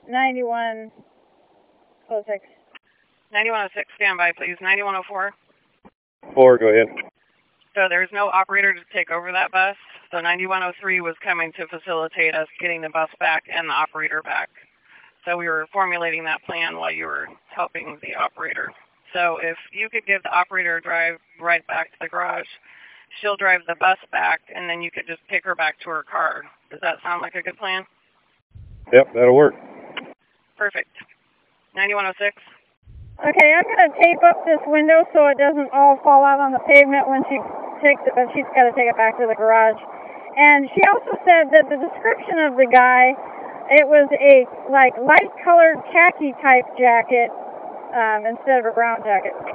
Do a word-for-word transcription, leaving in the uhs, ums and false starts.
ninety-one oh six. ninety-one oh six, standby, please. ninety-one oh four. Four, go ahead. So there's no operator to take over that bus. So ninety-one oh three was coming to facilitate us getting the bus back and the operator back. So we were formulating that plan while you were helping the operator. So if you could give the operator a drive right back to the garage, she'll drive the bus back, and then you could just pick her back to her car. Does that sound like a good plan? Yep, that'll work. Perfect. ninety-one oh six. Okay, I'm going to tape up this window so it doesn't all fall out on the pavement when she takes it, but she's got to take it back to the garage. And she also said that the description of the guy, it was a like light colored khaki type jacket um, instead of a brown jacket.